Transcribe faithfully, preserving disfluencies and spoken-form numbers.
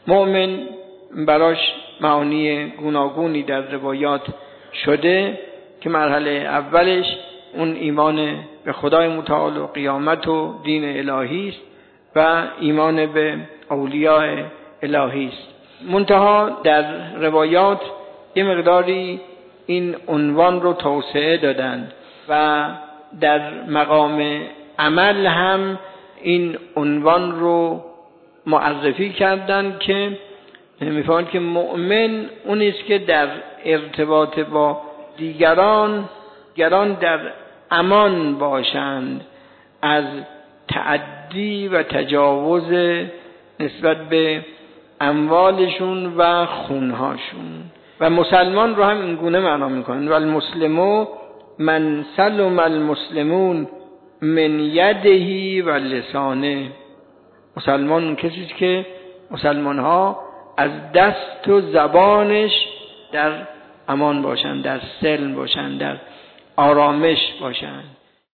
مؤمن براش معانی گوناگونی در روایات شده که مرحله اولش اون ایمان به خدای متعال و قیامت و دین الهی است و ایمان به اولیاء الهی است. منتها در روایات یه مقداری این عنوان رو توسعه دادند و در مقام عمل هم این عنوان رو معرفی کردند که می‌فرمایند که مؤمن اونی است که در ارتباط با دیگران دیگران در امان باشند از تعدی و تجاوز نسبت به اموالشون و خونهاشون. و مسلمان رو هم این گونه معنا میکنن و المسلمو من سلم المسلمون من یده و لسانه. مسلمان اون کسی است که مسلمان ها از دست و زبانش در امان باشند، در سلم باشند، در آرامش باشند.